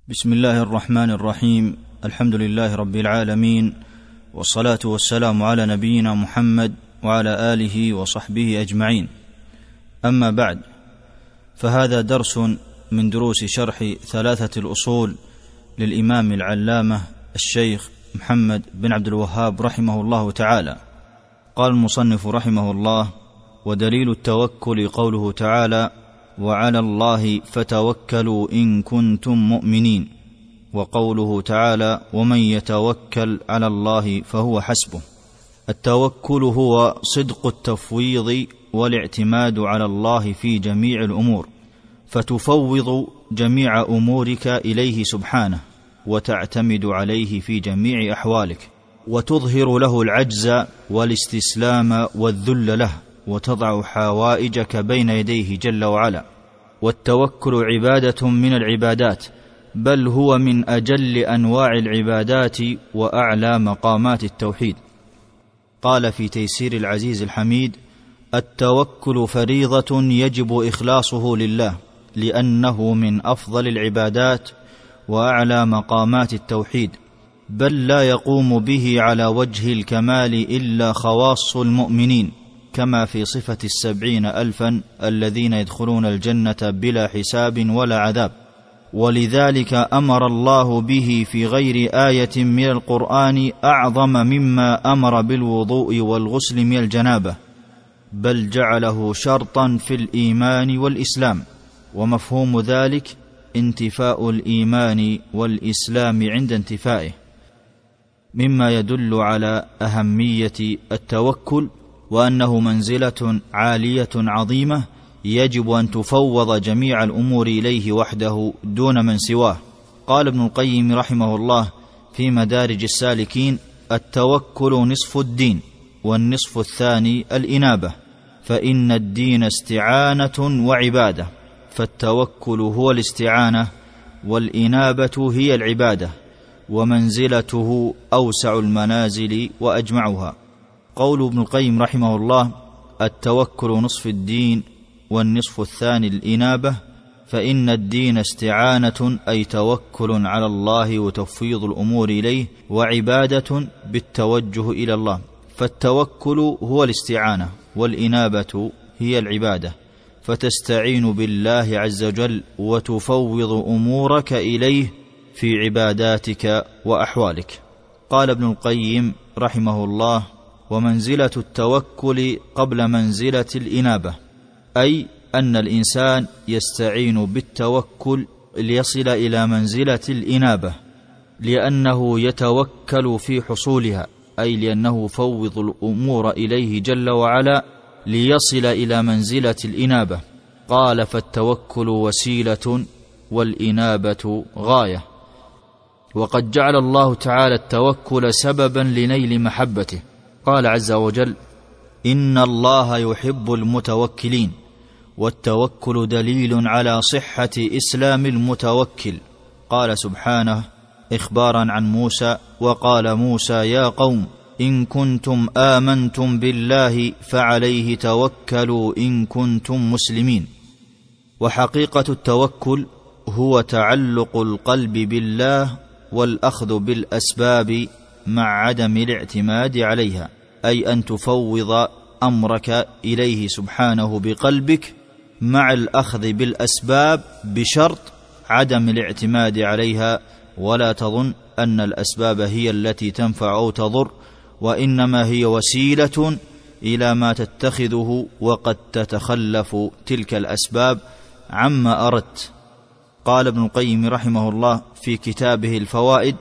بسم الله الرحمن الرحيم. الحمد لله رب العالمين، والصلاة والسلام على نبينا محمد وعلى آله وصحبه أجمعين. أما بعد، فهذا درس من دروس شرح ثلاثة الأصول للإمام العلامة الشيخ محمد بن عبد الوهاب رحمه الله تعالى. قال المصنف رحمه الله: ودليل التوكل قوله تعالى: وعلى الله فتوكلوا إن كنتم مؤمنين، وقوله تعالى: ومن يتوكل على الله فهو حسبه. التوكل هو صدق التفويض والاعتماد على الله في جميع الأمور، فتفوض جميع أمورك إليه سبحانه، وتعتمد عليه في جميع أحوالك، وتظهر له العجز والاستسلام والذل له، وتضع حوائجك بين يديه جل وعلا. والتوكل عبادة من العبادات، بل هو من أجل أنواع العبادات وأعلى مقامات التوحيد. قال في تيسير العزيز الحميد: التوكل فريضة يجب إخلاصه لله، لأنه من أفضل العبادات وأعلى مقامات التوحيد، بل لا يقوم به على وجه الكمال إلا خواص المؤمنين، كما في صفة 70,000 الذين يدخلون الجنة بلا حساب ولا عذاب. ولذلك أمر الله به في غير آية من القرآن أعظم مما أمر بالوضوء والغسل من الجنابة، بل جعله شرطا في الإيمان والإسلام. ومفهوم ذلك انتفاء الإيمان والإسلام عند انتفائه، مما يدل على أهمية التوكل، وأنه منزلة عالية عظيمة يجب أن تفوض جميع الأمور إليه وحده دون من سواه. قال ابن القيم رحمه الله في مدارج السالكين: التوكل نصف الدين، والنصف الثاني الإنابة، فإن الدين استعانة وعبادة، فالتوكل هو الاستعانة، والإنابة هي العبادة، ومنزلته أوسع المنازل وأجمعها. قول ابن القيم رحمه الله: التوكل نصف الدين، والنصف الثاني الإنابة، فإن الدين استعانة، أي توكل على الله وتفويض الأمور إليه، وعبادة بالتوجه إلى الله، فالتوكل هو الاستعانة، والإنابة هي العبادة، فتستعين بالله عز وجل وتفوض أمورك إليه في عباداتك وأحوالك. قال ابن القيم رحمه الله: ومنزلة التوكل قبل منزلة الإنابة، أي أن الإنسان يستعين بالتوكل ليصل إلى منزلة الإنابة، لأنه يتوكل في حصولها، أي لأنه فوض الأمور إليه جل وعلا ليصل إلى منزلة الإنابة. قال: فالتوكل وسيلة، والإنابة غاية. وقد جعل الله تعالى التوكل سببا لنيل محبته. قال عز وجل: إن الله يحب المتوكلين. والتوكل دليل على صحة إسلام المتوكل. قال سبحانه إخبارا عن موسى: وقال موسى يا قوم إن كنتم آمنتم بالله فعليه توكلوا إن كنتم مسلمين. وحقيقة التوكل هو تعلق القلب بالله والأخذ بالأسباب مع عدم الاعتماد عليها، أي أن تفوض أمرك إليه سبحانه بقلبك مع الأخذ بالأسباب، بشرط عدم الاعتماد عليها. ولا تظن أن الأسباب هي التي تنفع أو تضر، وإنما هي وسيلة إلى ما تتخذه، وقد تتخلف تلك الأسباب عما أردت. قال ابن القيم رحمه الله في كتابه الفوائد: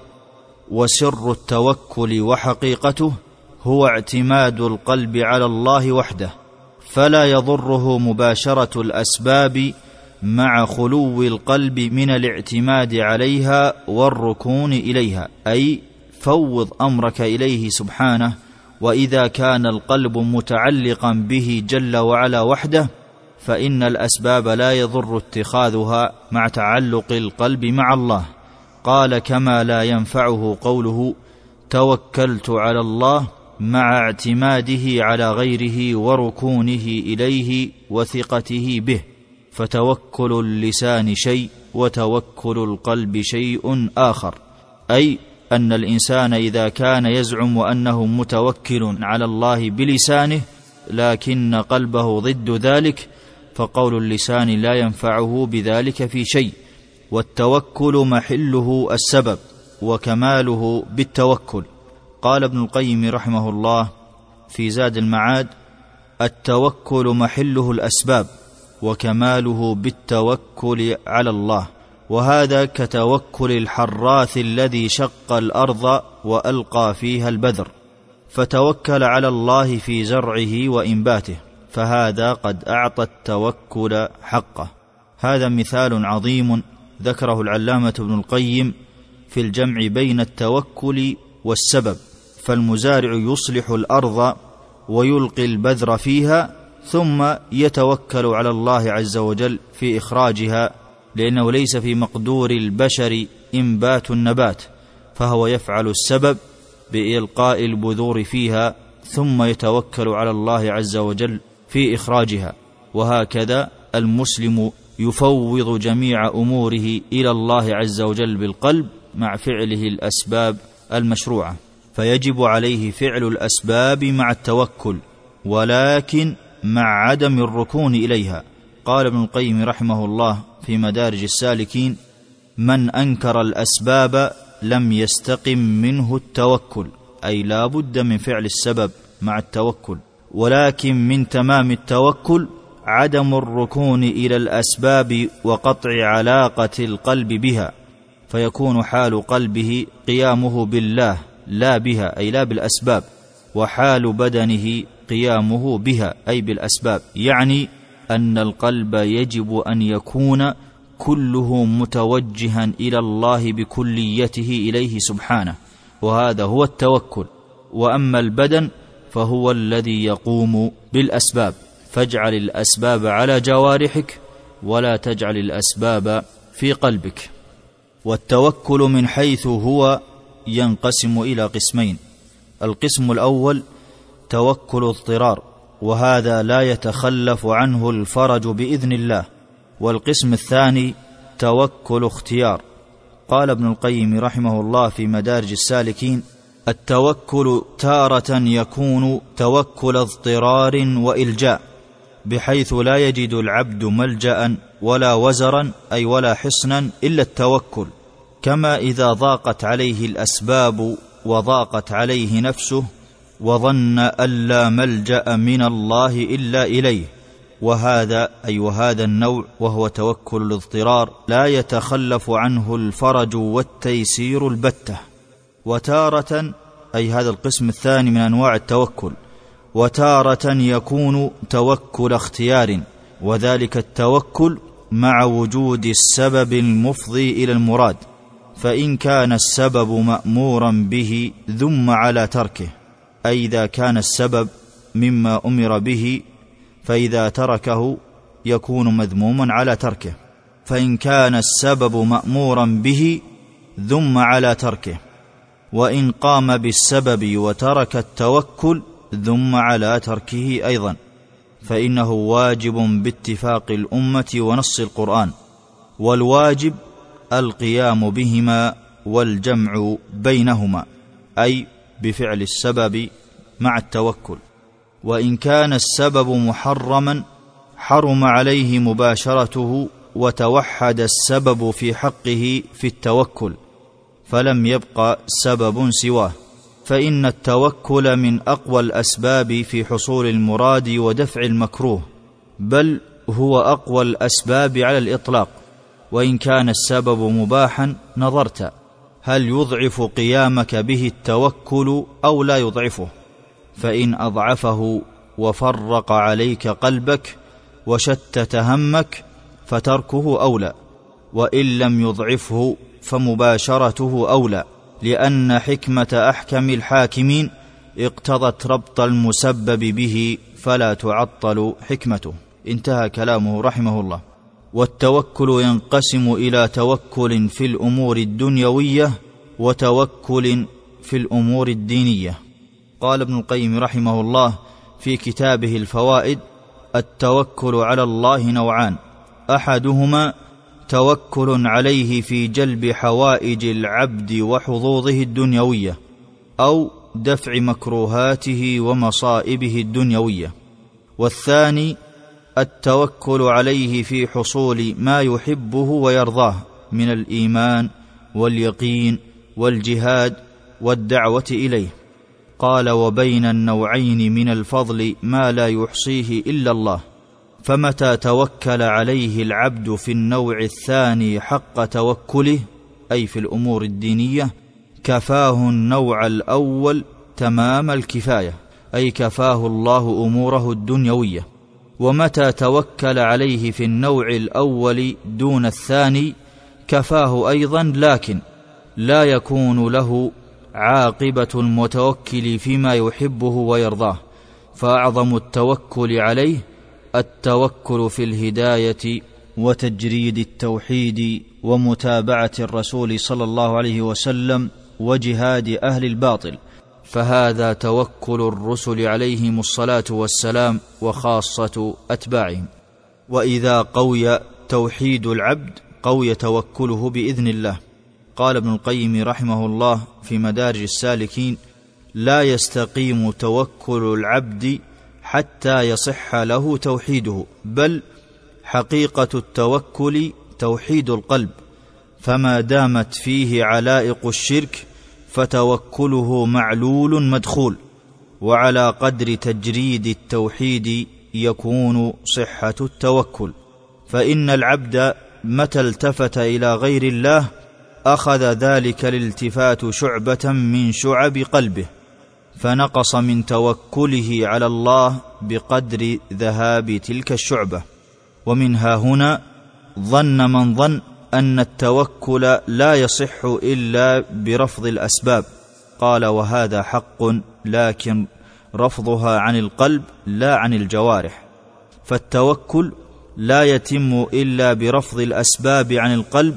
وسر التوكل وحقيقته هو اعتماد القلب على الله وحده، فلا يضره مباشرة الأسباب مع خلو القلب من الاعتماد عليها والركون إليها، أي فوض أمرك إليه سبحانه. وإذا كان القلب متعلقا به جل وعلا وحده، فإن الأسباب لا يضر اتخاذها مع تعلق القلب مع الله. قال: كما لا ينفعه قوله توكلت على الله مع اعتماده على غيره وركونه إليه وثقته به. فتوكل اللسان شيء، وتوكل القلب شيء آخر، أي أن الإنسان إذا كان يزعم أنه متوكل على الله بلسانه لكن قلبه ضد ذلك، فقول اللسان لا ينفعه بذلك في شيء. والتوكل محله السبب وكماله بالتوكل. قال ابن القيم رحمه الله في زاد المعاد: التوكل محله الأسباب وكماله بالتوكل على الله، وهذا كتوكل الحراث الذي شق الأرض وألقى فيها البذر فتوكل على الله في زرعه وإنباته، فهذا قد أعطى التوكل حقه. هذا مثال عظيم ذكره العلامة ابن القيم في الجمع بين التوكل والسبب. فالمزارع يصلح الأرض ويلقي البذر فيها ثم يتوكل على الله عز وجل في إخراجها، لأنه ليس في مقدور البشر إنبات النبات، فهو يفعل السبب بإلقاء البذور فيها ثم يتوكل على الله عز وجل في إخراجها. وهكذا المسلم يفوض جميع أموره إلى الله عز وجل بالقلب مع فعله الأسباب المشروعة، فيجب عليه فعل الأسباب مع التوكل، ولكن مع عدم الركون إليها. قال ابن القيم رحمه الله في مدارج السالكين: من أنكر الأسباب لم يستقم منه التوكل، أي لا بد من فعل السبب مع التوكل، ولكن من تمام التوكل عدم الركون إلى الأسباب وقطع علاقة القلب بها، فيكون حال قلبه قيامه بالله لا بها، أي لا بالأسباب، وحال بدنه قيامه بها أي بالأسباب. يعني أن القلب يجب أن يكون كله متوجها إلى الله بكليته إليه سبحانه، وهذا هو التوكل. وأما البدن فهو الذي يقوم بالأسباب، فاجعل الأسباب على جوارحك ولا تجعل الأسباب في قلبك. والتوكل من حيث هو ينقسم إلى قسمين: القسم الأول توكل اضطرار، وهذا لا يتخلف عنه الفرج بإذن الله. والقسم الثاني توكل اختيار. قال ابن القيم رحمه الله في مدارج السالكين: التوكل تارة يكون توكل اضطرار وإلجاء، بحيث لا يجد العبد ملجأ ولا وزرا، أي ولا حصنا إلا التوكل، كما إذا ضاقت عليه الأسباب وضاقت عليه نفسه وظن أن لا ملجأ من الله إلا إليه. وهذا النوع وهو توكل الاضطرار لا يتخلف عنه الفرج والتيسير البتة. وتارة، أي هذا القسم الثاني من أنواع التوكل، وتارة يكون توكل اختيار، وذلك التوكل مع وجود السبب المفضي إلى المراد، فإن كان السبب مأمورا به ذم على تركه، أي إذا كان السبب مما أمر به فإذا تركه يكون مذموما على تركه، فإن كان السبب مأمورا به ذم على تركه، وإن قام بالسبب وترك التوكل ذم على تركه أيضا، فإنه واجب باتفاق الأمة ونص القرآن، والواجب القيام بهما والجمع بينهما، أي بفعل السبب مع التوكل. وإن كان السبب محرما حرم عليه مباشرته وتوحد السبب في حقه في التوكل، فلم يبق سبب سواه، فإن التوكل من أقوى الأسباب في حصول المراد ودفع المكروه، بل هو أقوى الأسباب على الإطلاق. وإن كان السبب مباحا نظرت هل يضعف قيامك به التوكل أو لا يضعفه، فإن أضعفه وفرق عليك قلبك وشتت همك فتركه أولى، وإن لم يضعفه فمباشرته أولى، لأن حكمة أحكم الحاكمين اقتضت ربط المسبب به فلا تعطل حكمته. انتهى كلامه رحمه الله. والتوكل ينقسم إلى توكل في الأمور الدنيوية وتوكل في الأمور الدينية. قال ابن القيم رحمه الله في كتابه الفوائد: التوكل على الله نوعان: أحدهما توكل عليه في جلب حوائج العبد وحظوظه الدنيوية أو دفع مكروهاته ومصائبه الدنيوية. والثاني التوكل عليه في حصول ما يحبه ويرضاه من الإيمان واليقين والجهاد والدعوة إليه. قال: وبين النوعين من الفضل ما لا يحصيه إلا الله، فمتى توكل عليه العبد في النوع الثاني حق توكله، أي في الأمور الدينية، كفاه النوع الأول تمام الكفاية، أي كفاه الله أموره الدنيوية. ومتى توكل عليه في النوع الأول دون الثاني كفاه أيضا، لكن لا يكون له عاقبة المتوكل فيما يحبه ويرضاه. فأعظم التوكل عليه التوكل في الهداية وتجريد التوحيد ومتابعة الرسول صلى الله عليه وسلم وجهاد أهل الباطل، فهذا توكل الرسل عليهم الصلاة والسلام وخاصة أتباعهم. وإذا قوي توحيد العبد قوي توكله بإذن الله. قال ابن القيم رحمه الله في مدارج السالكين: لا يستقيم توكل العبد حتى يصح له توحيده، بل حقيقة التوكل توحيد القلب، فما دامت فيه علائق الشرك فتوكله معلول مدخول، وعلى قدر تجريد التوحيد يكون صحة التوكل. فإن العبد متى التفت إلى غير الله أخذ ذلك الالتفات شعبة من شعب قلبه، فنقص من توكله على الله بقدر ذهاب تلك الشعبة. ومنها هنا ظن من ظن أن التوكل لا يصح إلا برفض الأسباب. قال: وهذا حق، لكن رفضها عن القلب لا عن الجوارح. فالتوكل لا يتم إلا برفض الأسباب عن القلب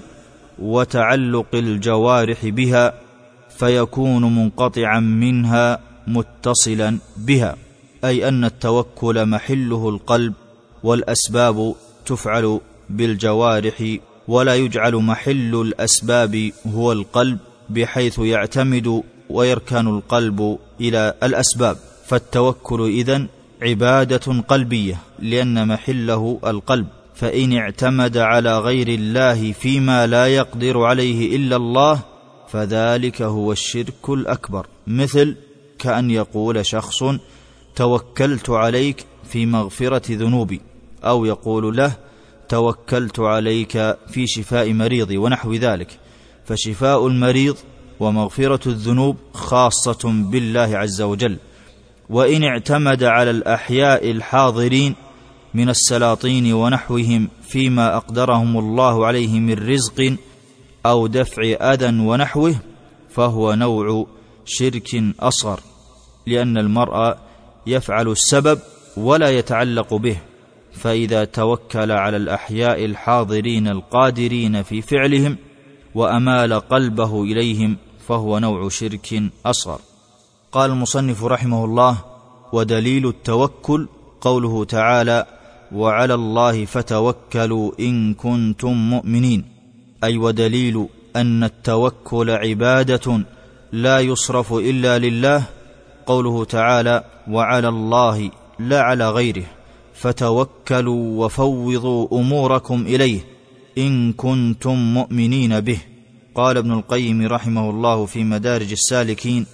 وتعلق الجوارح بها، فيكون منقطعا منها متصلا بها، أي أن التوكل محله القلب، والأسباب تفعل بالجوارح، ولا يجعل محل الأسباب هو القلب، بحيث يعتمد ويركن القلب إلى الأسباب. فالتوكل إذن عبادة قلبية، لأن محله القلب، فإن اعتمد على غير الله فيما لا يقدر عليه إلا الله فذلك هو الشرك الأكبر. مثل كأن يقول شخص: توكلت عليك في مغفرة ذنوبي، أو يقول له: توكلت عليك في شفاء مريضي، ونحو ذلك. فشفاء المريض ومغفرة الذنوب خاصة بالله عز وجل. وإن اعتمد على الأحياء الحاضرين من السلاطين ونحوهم فيما أقدرهم الله عليه من رزق أو دفع أذى ونحوه فهو نوع شرك أصغر، لأن المرء يفعل السبب ولا يتعلق به، فإذا توكل على الأحياء الحاضرين القادرين في فعلهم وأمال قلبه إليهم فهو نوع شرك أصغر. قال المصنف رحمه الله: ودليل التوكل قوله تعالى: وعلى الله فتوكلوا إن كنتم مؤمنين، أي ودليل أن التوكل عبادة لا يصرف إلا لله قوله تعالى: وعلى الله لا على غيره، فتوكلوا وفوضوا أموركم إليه إن كنتم مؤمنين به. قال ابن القيم رحمه الله في مدارج السالكين: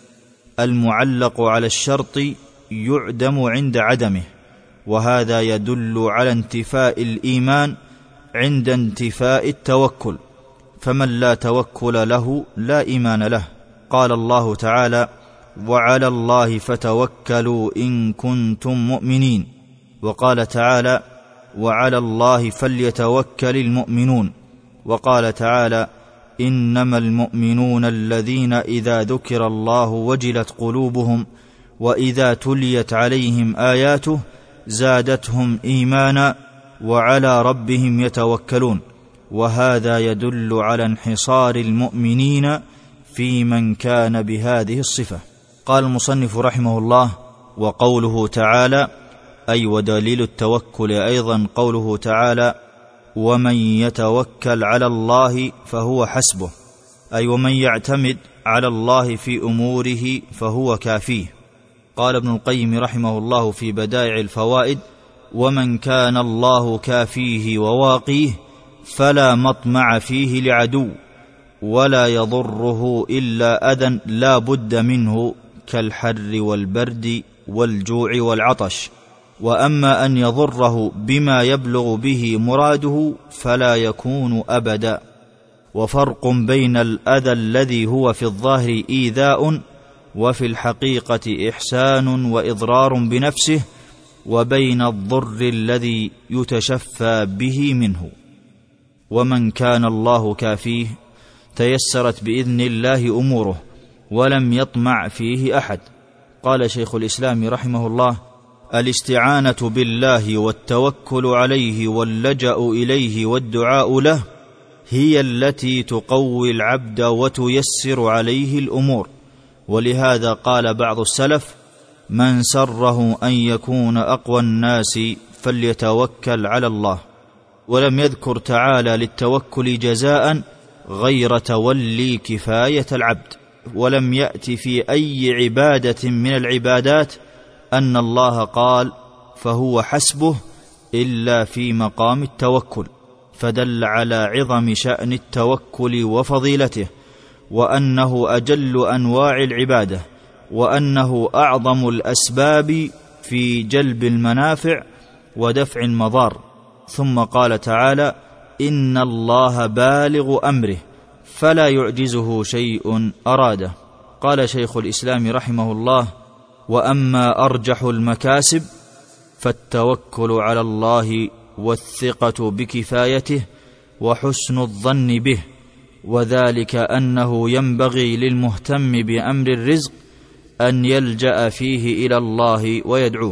المعلق على الشرط يعدم عند عدمه، وهذا يدل على انتفاء الإيمان عند انتفاء التوكل، فمن لا توكل له لا إيمان له. قال الله تعالى: وعلى الله فتوكلوا إن كنتم مؤمنين. وقال تعالى: وعلى الله فليتوكل المؤمنون. وقال تعالى: إنما المؤمنون الذين إذا ذكر الله وجلت قلوبهم وإذا تليت عليهم آياته زادتهم إيمانا وعلى ربهم يتوكلون. وهذا يدل على انحصار المؤمنين في من كان بهذه الصفة. قال المصنف رحمه الله: وقوله تعالى، أي ودليل التوكل أيضا قوله تعالى: ومن يتوكل على الله فهو حسبه، أي ومن يعتمد على الله في أموره فهو كافيه. قال ابن القيم رحمه الله في بدائع الفوائد: ومن كان الله كافيه وواقيه فلا مطمع فيه لعدو، ولا يضره إلا أذى لا بد منه كالحر والبرد والجوع والعطش. وأما أن يضره بما يبلغ به مراده فلا يكون أبدا. وفرق بين الأذى الذي هو في الظاهر إيذاء وفي الحقيقة إحسان وإضرار بنفسه، وبين الضر الذي يتشفى به منه. ومن كان الله كافيه تيسرت بإذن الله أموره ولم يطمع فيه أحد. قال شيخ الإسلام رحمه الله: الاستعانة بالله والتوكل عليه واللجأ إليه والدعاء له هي التي تقوي العبد وتيسر عليه الأمور. ولهذا قال بعض السلف: من سره أن يكون أقوى الناس فليتوكل على الله. ولم يذكر تعالى للتوكل جزاء غير تولي كفاية العبد. ولم يأت في أي عبادة من العبادات أن الله قال فهو حسبه إلا في مقام التوكل، فدل على عظم شأن التوكل وفضيلته، وأنه أجل أنواع العبادة، وأنه أعظم الأسباب في جلب المنافع ودفع المضار. ثم قال تعالى: إن الله بالغ أمره فلا يعجزه شيء أراده. قال شيخ الإسلام رحمه الله: وأما أرجح المكاسب فالتوكل على الله والثقة بكفايته وحسن الظن به، وذلك أنه ينبغي للمهتم بأمر الرزق أن يلجأ فيه إلى الله ويدعوه،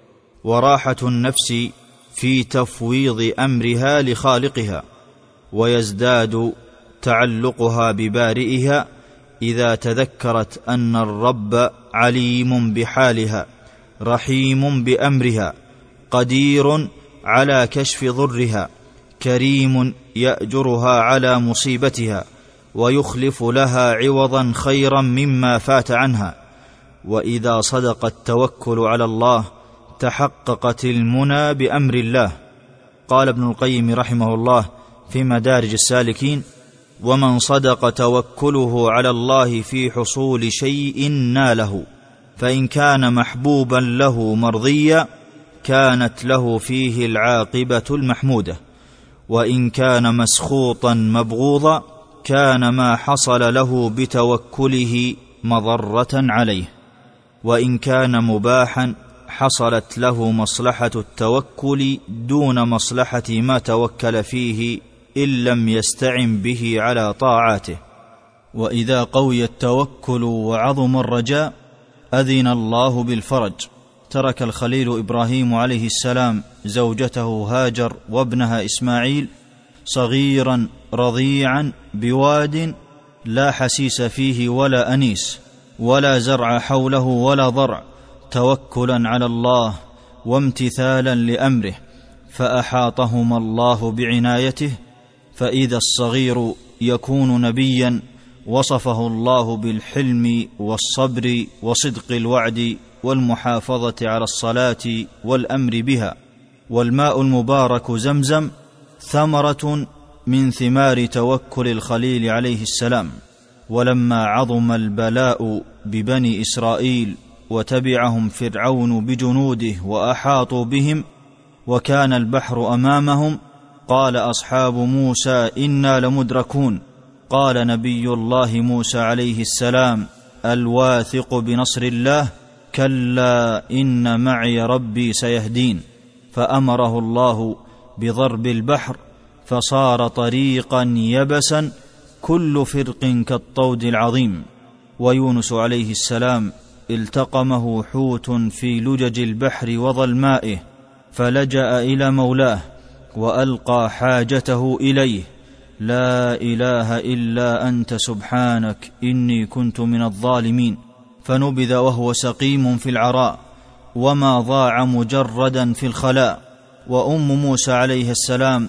وراحة النفس في تفويض أمرها لخالقها، ويزداد تعلقها ببارئها إذا تذكرت أن الرب عليم بحالها، رحيم بأمرها، قدير على كشف ضرها، كريم يأجرها على مصيبتها، ويخلف لها عوضا خيرا مما فات عنها. وإذا صدق التوكل على الله تحققت المنى بأمر الله. قال ابن القيم رحمه الله في مدارج السالكين: ومن صدق توكله على الله في حصول شيء ناله، فإن كان محبوبا له مرضيا كانت له فيه العاقبة المحمودة، وإن كان مسخوطا مبغوضا كان ما حصل له بتوكله مضرة عليه، وإن كان مباحا حصلت له مصلحة التوكل دون مصلحة ما توكل فيه إن لم يستعن به على طاعاته. وإذا قوي التوكل وعظم الرجاء أذن الله بالفرج. ترك الخليل إبراهيم عليه السلام زوجته هاجر وابنها إسماعيل صغيرا رضيعا بواد لا حسيس فيه ولا أنيس ولا زرع حوله ولا ضرع، توكلا على الله وامتثالا لأمره، فأحاطهما الله بعنايته. فإذا الصغير يكون نبيا وصفه الله بالحلم والصبر وصدق الوعد والمحافظة على الصلاة والأمر بها. والماء المبارك زمزم ثمرة من ثمار توكل الخليل عليه السلام. ولما عظم البلاء ببني إسرائيل وتبعهم فرعون بجنوده وأحاطوا بهم وكان البحر أمامهم، قال أصحاب موسى إنا لمدركون. قال نبي الله موسى عليه السلام الواثق بنصر الله: كلا إن معي ربي سيهدين. فأمره الله بضرب البحر فصار طريقا يبسا كل فرق كالطود العظيم. ويونس عليه السلام التقمه حوت في لجج البحر وظلمائه، فلجأ إلى مولاه وألقى حاجته إليه: لا إله إلا أنت سبحانك إني كنت من الظالمين. فنبذ وهو سقيم في العراء، وما ضاع مجردا في الخلاء. وأم موسى عليه السلام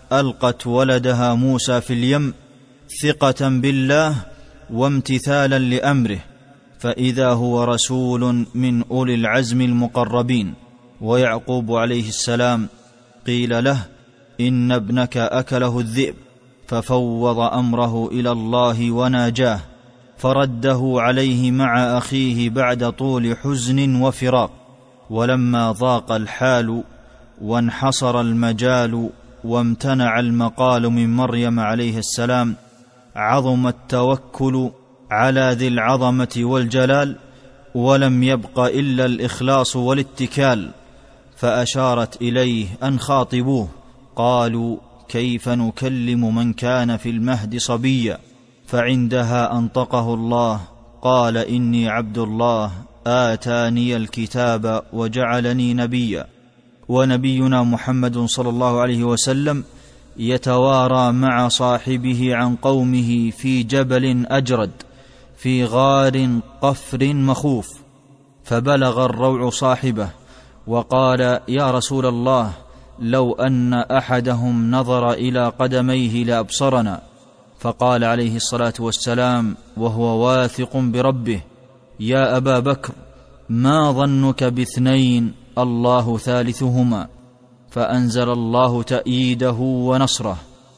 ألقت ولدها موسى في اليم ثقة بالله وامتثالا لأمره، فإذا هو رسول من أولي العزم المقربين. ويعقوب عليه السلام قيل له: إن ابنك أكله الذئب، ففوض أمره إلى الله وناجاه، فرده عليه مع أخيه بعد طول حزن وفراق. ولما ضاق الحال وانحصر المجال وامتنع المقال من مريم عليه السلام، عظم التوكل على ذي العظمة والجلال، ولم يبق إلا الإخلاص والاتكال. فأشارت إليه أن خاطبوه، قالوا: كيف نكلم من كان في المهد صبيا؟ فعندها أنطقه الله، قال: إني عبد الله آتاني الكتاب وجعلني نبيا. ونبينا محمد صلى الله عليه وسلم يتوارى مع صاحبه عن قومه في جبل أجرد في غار قفر مخوف، فبلغ الروع صاحبه وقال: يا رسول الله، لو أن أحدهم نظر إلى قدميه لأبصرنا. فقال عليه الصلاة والسلام وهو واثق بربه: يا أبا بكر، ما ظنك باثنين الله ثالثهما؟ فأنزل الله تأييده ونصره،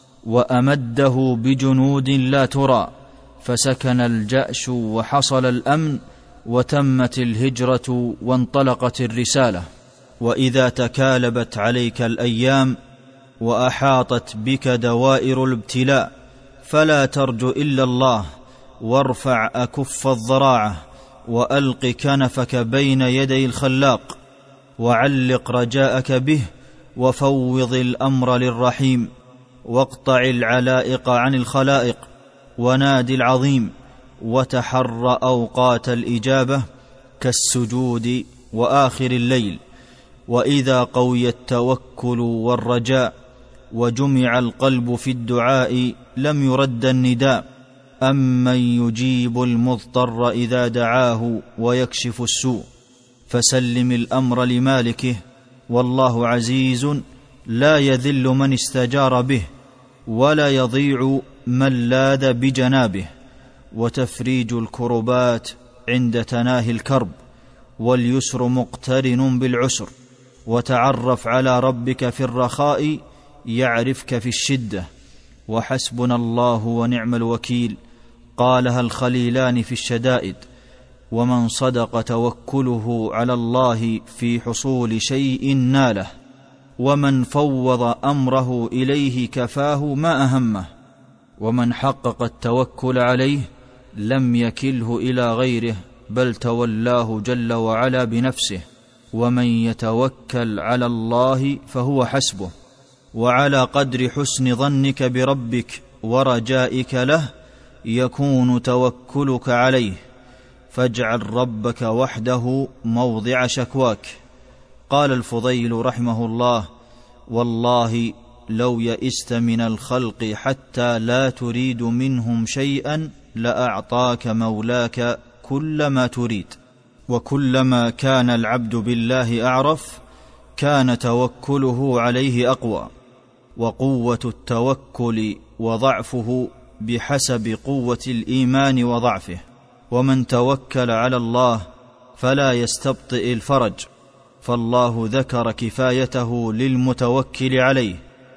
وأمده بجنود لا ترى، فسكن الجأش وحصل الأمن، وتمت الهجرة وانطلقت الرسالة. وإذا تكالبت عليك الأيام وأحاطت بك دوائر الابتلاء، فلا ترجو إلا الله، وارفع أكف الضراعة، وألق كنفك بين يدي الخلاق، وعلق رجاءك به، وفوض الأمر للرحيم، واقطع العلائق عن الخلائق، ونادي العظيم، وتحر أوقات الإجابة كالسجود وآخر الليل. وإذا قوي التوكل والرجاء وجمع القلب في الدعاء، لم يرد النداء: أمن يجيب المضطر إذا دعاه ويكشف السوء. فسلم الأمر لمالكه، والله عزيز لا يذل من استجار به، ولا يضيع من لاذ بجنابه. وتفريج الكربات عند تناهي الكرب، واليسر مقترن بالعسر. وتعرف على ربك في الرخاء يعرفك في الشدة. وحسبنا الله ونعم الوكيل قالها الخليلان في الشدائد. ومن صدق توكله على الله في حصول شيء ناله، ومن فوض أمره إليه كفاه ما أهمه. ومن حقق التوكل عليه لم يكله إلى غيره، بل تولاه جل وعلا بنفسه. ومن يتوكل على الله فهو حسبه. وعلى قدر حسن ظنك بربك ورجائك له يكون توكلك عليه، فاجعل ربك وحده موضع شكواك. قال الفضيل رحمه الله: والله لو يئست من الخلق حتى لا تريد منهم شيئا لأعطاك مولاك كل ما تريد. وكلما كان العبد بالله أعرف كان توكله عليه أقوى. وقوة التوكل وضعفه بحسب قوة الإيمان وضعفه. ومن توكل على الله فلا يستبطئ الفرج، فالله ذكر كفايته للمتوكل عليه،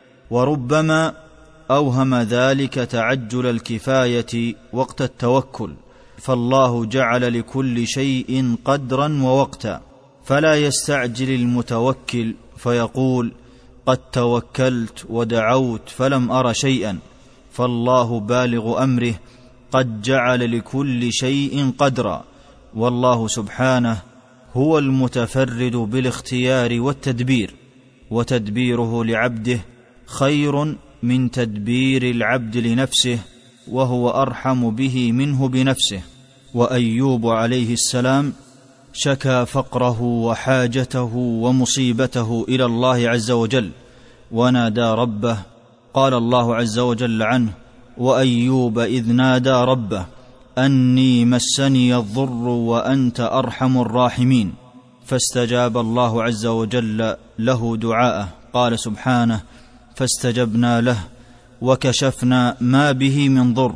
وربما أوهم ذلك تعجل الكفاية وقت التوكل، فالله جعل لكل شيء قدرا ووقتا، فلا يستعجل المتوكل فيقول: قد توكلت ودعوت فلم أر شيئا، فالله بالغ أمره قد جعل لكل شيء قدرا. والله سبحانه هو المتفرد بالاختيار والتدبير، وتدبيره لعبده خير من تدبير العبد لنفسه، وهو أرحم به منه بنفسه. وأيوب عليه السلام شكى فقره وحاجته ومصيبته إلى الله عز وجل، ونادى ربه. قال الله عز وجل عنه: وأيوب إذ نادى ربه أني مسني الضر وأنت أرحم الراحمين، فاستجاب الله عز وجل له دعاءه. قال سبحانه: فاستجبنا له وكشفنا ما به من ضر،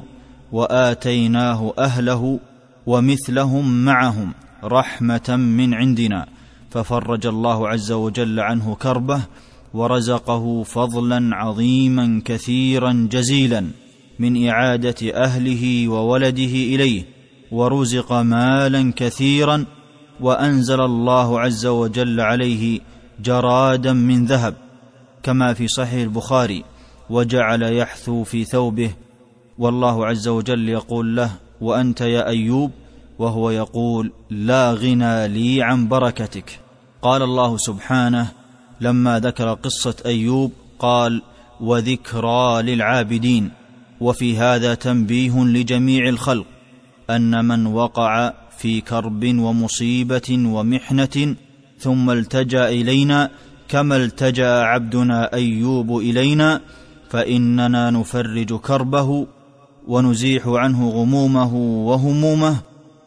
وآتيناه أهله ومثلهم معهم رحمة من عندنا، ففرج الله عز وجل عنه كربه، ورزقه فضلا عظيما كثيرا جزيلا من إعادة أهله وولده إليه، ورزق مالا كثيرا، وأنزل الله عز وجل عليه جرادا من ذهب كما في صحيح البخاري، وجعل يحثو في ثوبه، والله عز وجل يقول له: وأنت يا أيوب، وهو يقول: لا غنى لي عن بركتك. قال الله سبحانه لما ذكر قصة أيوب قال: وذكرى للعابدين. وفي هذا تنبيه لجميع الخلق أن من وقع في كرب ومصيبة ومحنة ثم التجأ إلينا كما التجأ عبدنا أيوب إلينا، فإننا نفرج كربه ونزيح عنه غمومه وهمومه،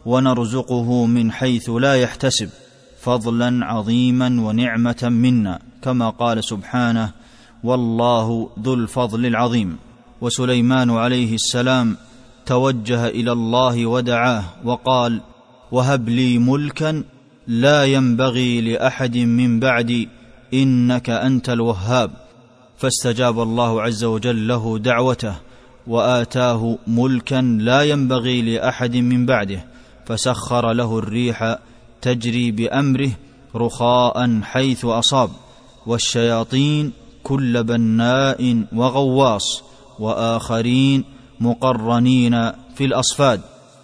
ونرزقه من حيث لا يحتسب، فضلا عظيما ونعمة منا، كما قال سبحانه: والله ذو الفضل العظيم. وسليمان عليه السلام توجه إلى الله ودعاه وقال: وهب لي ملكا لا ينبغي لأحد من بعدي إنك أنت الوهاب، فاستجاب الله عز وجل له دعوته وآتاه ملكا لا ينبغي لأحد من بعده، فسخر له الريح تجري بأمره رخاء حيث أصاب، والشياطين كل بناء وغواص، وآخرين مقرنين في الأصفاد،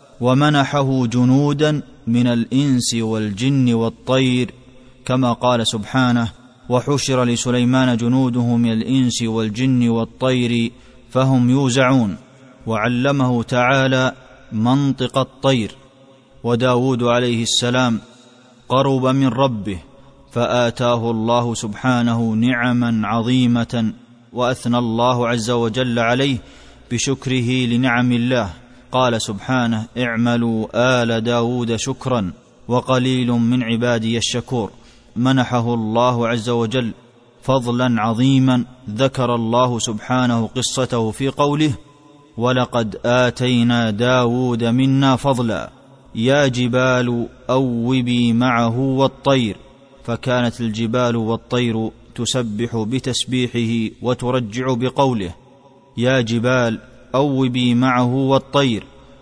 ومنحه جنودا من الإنس والجن والطير، كما قال سبحانه: وحشر لسليمان جنوده من الإنس والجن والطير فهم يوزعون، وعلمه تعالى منطق الطير. وداود عليه السلام قرب من ربه فآتاه الله سبحانه نعما عظيمة، وأثنى الله عز وجل عليه بشكره لنعم الله، قال سبحانه: اعملوا آل داود شكرا وقليل من عبادي الشكور. منحه الله عز وجل فضلا عظيما، ذكر الله سبحانه قصته في قوله: ولقد آتينا داود منا فضلا يا جبال أوبي معه والطير، فكانت الجبال والطير تسبح بتسبيحه وترجع بقوله: يا جبال أوبي معه والطير،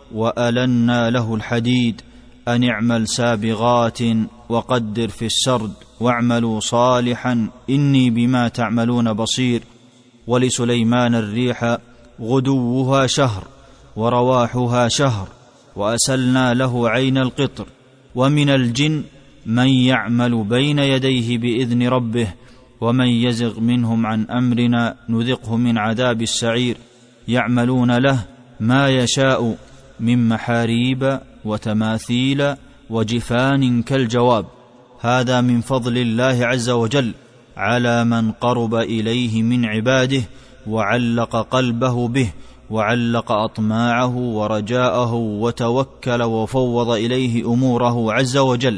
وألنا له الحديد أن اعمل سابغات وقدر في السرد واعملوا صالحا إني بما تعملون بصير. ولسليمان الريح غدوها شهر ورواحها شهر، وأسلنا له عين القطر. ومن الجن من يعمل بين يديه بإذن ربه، ومن يزغ منهم عن أمرنا نذقه من عذاب السعير. يعملون له ما يشاء من محاريب وتماثيل وجفان كالجواب. هذا من فضل الله عز وجل على من قرب إليه من عباده، وعلق قلبه به، وعلق أطماعه ورجاءه، وتوكل وفوض إليه أموره عز وجل.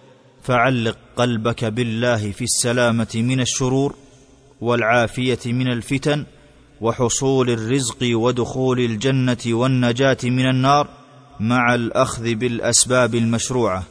فعلق قلبك بالله في السلامة من الشرور والعافية من الفتن وحصول الرزق ودخول الجنة والنجاة من النار، مع الأخذ بالأسباب المشروعة،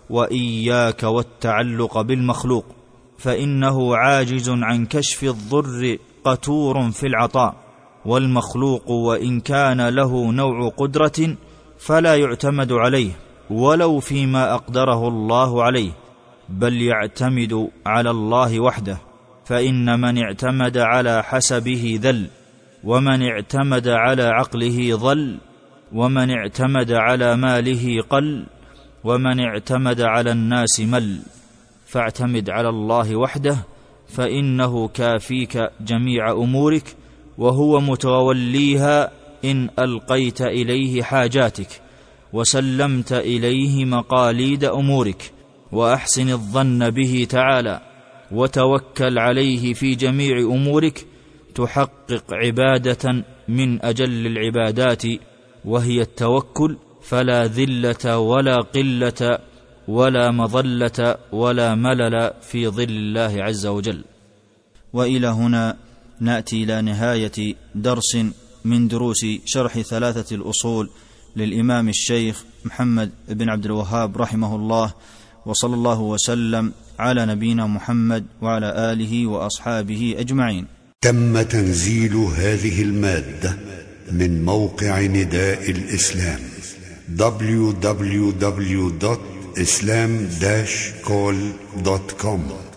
وإياك والتعلق بالمخلوق، فإنه عاجز عن كشف الضر قتور في العطاء، والمخلوق وإن كان له نوع قدرة فلا يعتمد عليه ولو فيما أقدره الله عليه، بل يعتمد على الله وحده، فإن من اعتمد على حسبه ذل، ومن اعتمد على عقله ضل، ومن اعتمد على ماله قل، ومن اعتمد على الناس مل. فاعتمد على الله وحده، فإنه كافيك جميع أمورك، وهو متوليها إن ألقيت إليه حاجاتك وسلمت إليه مقاليد أمورك. وأحسن الظن به تعالى، وتوكل عليه في جميع أمورك، تحقق عبادة من أجل العبادات، وهي التوكل، فلا ذلة ولا قلة ولا مظلة ولا ملل في ظل الله عز وجل. وإلى هنا نأتي إلى نهاية درس من دروس شرح 3 الأصول للإمام الشيخ محمد بن عبد الوهاب رحمه الله، وصلى الله وسلم على نبينا محمد وعلى آله وأصحابه أجمعين. تم تنزيل هذه المادة من موقع نداء الإسلام www.islam-call.com